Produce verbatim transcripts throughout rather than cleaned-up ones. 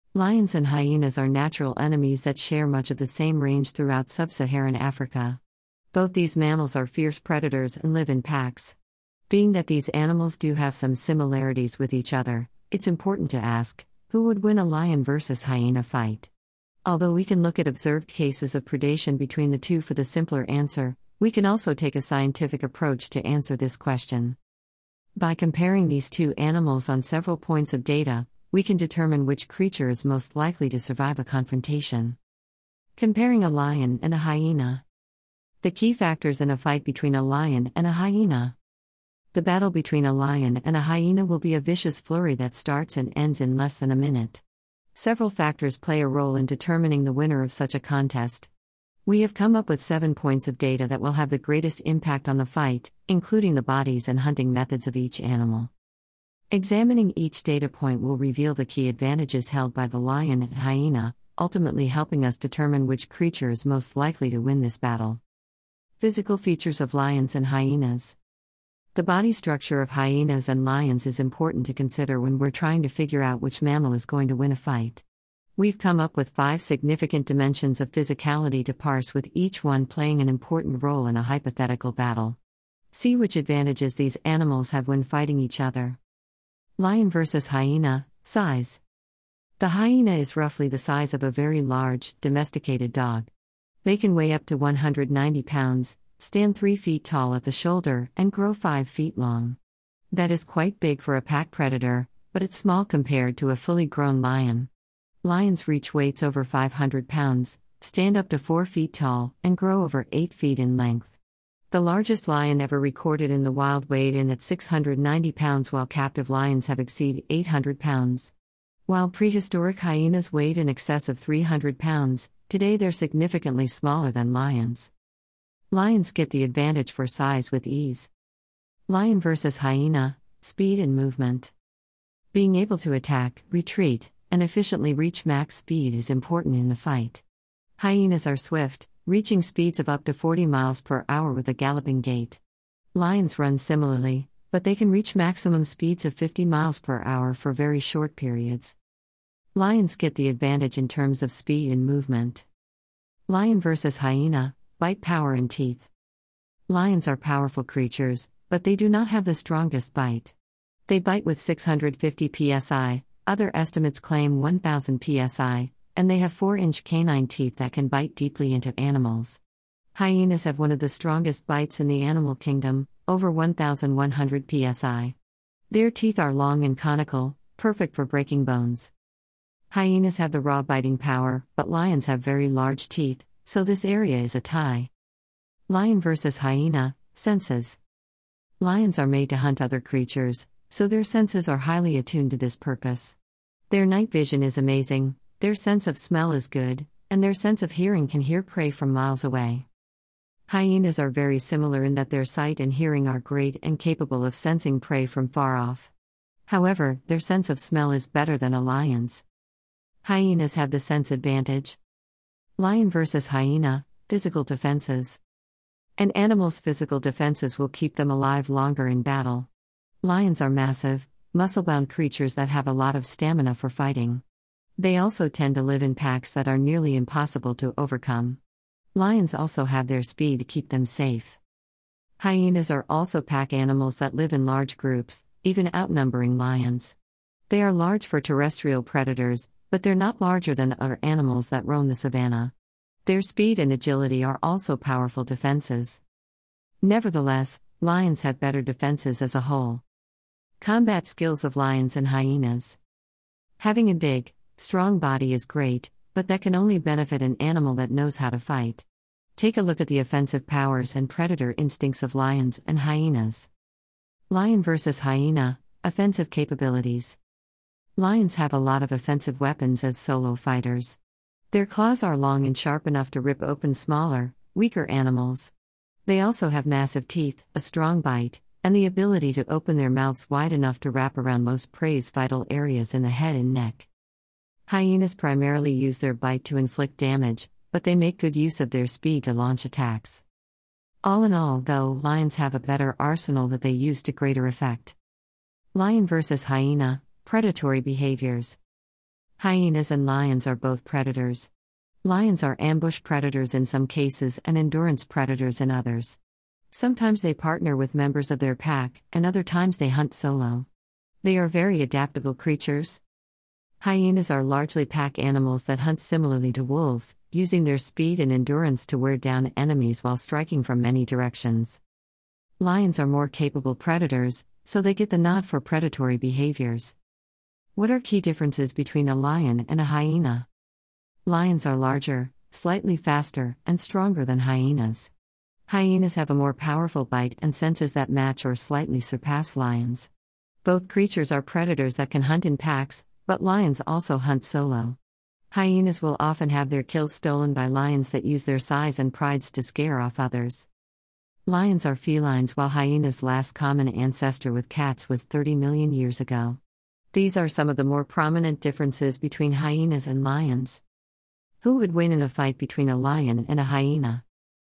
Lions and hyenas are natural enemies that share much of the same range throughout sub-Saharan Africa. Both these mammals are fierce predators and live in packs. Being that these animals do have some similarities with each other, it's important to ask, who would win a lion versus hyena fight? Although we can look at observed cases of predation between the two for the simpler answer, we can also take a scientific approach to answer this question. By comparing these two animals on several points of data, we can determine which creature is most likely to survive a confrontation. Comparing a lion and a hyena. The key factors in a fight between a lion and a hyena. The battle between a lion and a hyena will be a vicious flurry that starts and ends in less than a minute. Several factors play a role in determining the winner of such a contest. We have come up with seven points of data that will have the greatest impact on the fight, including the bodies and hunting methods of each animal. Examining each data point will reveal the key advantages held by the lion and hyena, ultimately helping us determine which creature is most likely to win this battle. Physical features of lions and hyenas. The body structure of hyenas and lions is important to consider when we're trying to figure out which mammal is going to win a fight. We've come up with five significant dimensions of physicality to parse, with each one playing an important role in a hypothetical battle. See which advantages these animals have when fighting each other. Lion versus hyena. Size. The hyena is roughly the size of a very large, domesticated dog. They can weigh up to one hundred ninety pounds, stand three feet tall at the shoulder, and grow five feet long. That is quite big for a pack predator, but it's small compared to a fully grown lion. Lions reach weights over five hundred pounds, stand up to four feet tall, and grow over eight feet in length. The largest lion ever recorded in the wild weighed in at six hundred ninety pounds, while captive lions have exceeded eight hundred pounds. While prehistoric hyenas weighed in excess of three hundred pounds, today they're significantly smaller than lions. Lions get the advantage for size with ease. Lion versus hyena. Speed and movement. Being able to attack, retreat, and efficiently reach max speed is important in the fight. Hyenas are swift, reaching speeds of up to forty miles per hour with a galloping gait. Lions run similarly, but they can reach maximum speeds of fifty miles per hour for very short periods. Lions get the advantage in terms of speed and movement. Lion versus hyena. Bite power and teeth. Lions are powerful creatures, but they do not have the strongest bite. They bite with six hundred fifty P S I, other estimates claim one thousand P S I, and they have four-inch canine teeth that can bite deeply into animals. Hyenas have one of the strongest bites in the animal kingdom, over one thousand one hundred P S I. Their teeth are long and conical, perfect for breaking bones. Hyenas have the raw biting power, but lions have very large teeth, so this area is a tie. Lion versus hyena. Senses. Lions are made to hunt other creatures, so their senses are highly attuned to this purpose. Their night vision is amazing, their sense of smell is good, and their sense of hearing can hear prey from miles away. Hyenas are very similar in that their sight and hearing are great and capable of sensing prey from far off. However, their sense of smell is better than a lion's. Hyenas have the sense advantage. Lion versus hyena. Physical defenses. An animal's physical defenses will keep them alive longer in battle. Lions are massive, muscle-bound creatures that have a lot of stamina for fighting. They also tend to live in packs that are nearly impossible to overcome. Lions also have their speed to keep them safe. Hyenas are also pack animals that live in large groups, even outnumbering lions. They are large for terrestrial predators, but they're not larger than other animals that roam the savanna. Their speed and agility are also powerful defenses. Nevertheless, lions have better defenses as a whole. Combat skills of lions and hyenas. Having a big, strong body is great, but that can only benefit an animal that knows how to fight. Take a look at the offensive powers and predator instincts of lions and hyenas. Lion versus hyena. Offensive capabilities. Lions have a lot of offensive weapons as solo fighters. Their claws are long and sharp enough to rip open smaller, weaker animals. They also have massive teeth, a strong bite, and the ability to open their mouths wide enough to wrap around most prey's vital areas in the head and neck. Hyenas primarily use their bite to inflict damage, but they make good use of their speed to launch attacks. All in all, though, lions have a better arsenal that they use to greater effect. Lion versus hyena. Predatory behaviors. Hyenas and lions are both predators. Lions are ambush predators in some cases and endurance predators in others. Sometimes they partner with members of their pack, and other times they hunt solo. They are very adaptable creatures. Hyenas are largely pack animals that hunt similarly to wolves, using their speed and endurance to wear down enemies while striking from many directions. Lions are more capable predators, so they get the nod for predatory behaviors. What are key differences between a lion and a hyena? Lions are larger, slightly faster, and stronger than hyenas. Hyenas have a more powerful bite and senses that match or slightly surpass lions. Both creatures are predators that can hunt in packs, but lions also hunt solo. Hyenas will often have their kills stolen by lions that use their size and prides to scare off others. Lions are felines while hyenas' last common ancestor with cats was thirty million years ago. These are some of the more prominent differences between hyenas and lions. Who would win in a fight between a lion and a hyena?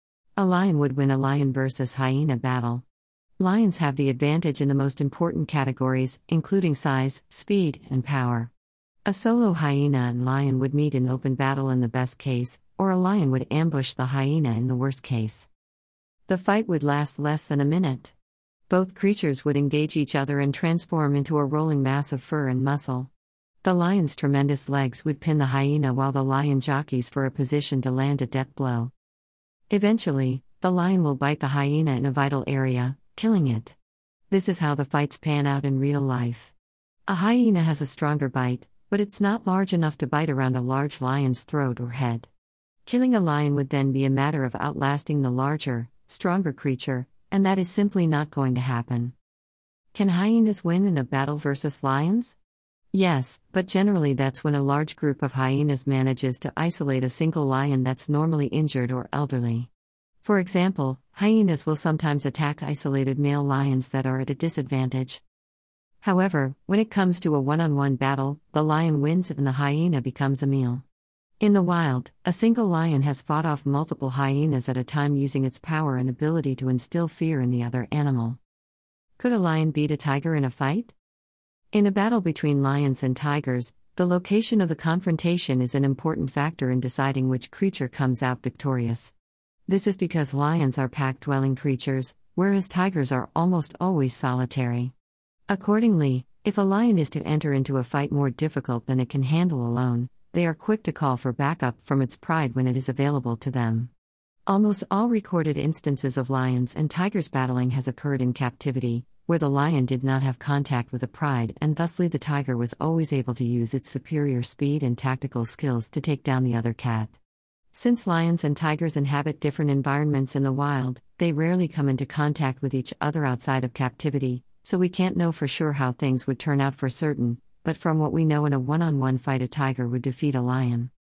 A lion would win a lion versus hyena battle. Lions have the advantage in the most important categories, including size, speed, and power. A solo hyena and lion would meet in open battle in the best case, or a lion would ambush the hyena in the worst case. The fight would last less than a minute. Both creatures would engage each other and transform into a rolling mass of fur and muscle. The lion's tremendous legs would pin the hyena while the lion jockeys for a position to land a death blow. Eventually, the lion will bite the hyena in a vital area, killing it. This is how the fights pan out in real life. A hyena has a stronger bite, but it's not large enough to bite around a large lion's throat or head. Killing a lion would then be a matter of outlasting the larger, stronger creature, and that is simply not going to happen. Can hyenas win in a battle versus lions? Yes, but generally that's when a large group of hyenas manages to isolate a single lion that's normally injured or elderly. For example, hyenas will sometimes attack isolated male lions that are at a disadvantage. However, when it comes to a one-on-one battle, the lion wins and the hyena becomes a meal. In the wild, a single lion has fought off multiple hyenas at a time using its power and ability to instill fear in the other animal. Could a lion beat a tiger in a fight? In a battle between lions and tigers, the location of the confrontation is an important factor in deciding which creature comes out victorious. This is because lions are pack-dwelling creatures, whereas tigers are almost always solitary. Accordingly, if a lion is to enter into a fight more difficult than it can handle alone, they are quick to call for backup from its pride when it is available to them. Almost all recorded instances of lions and tigers battling has occurred in captivity, where the lion did not have contact with the pride and thusly the tiger was always able to use its superior speed and tactical skills to take down the other cat. Since lions and tigers inhabit different environments in the wild, they rarely come into contact with each other outside of captivity, so we can't know for sure how things would turn out for certain, but from what we know in a one-on-one fight a tiger would defeat a lion.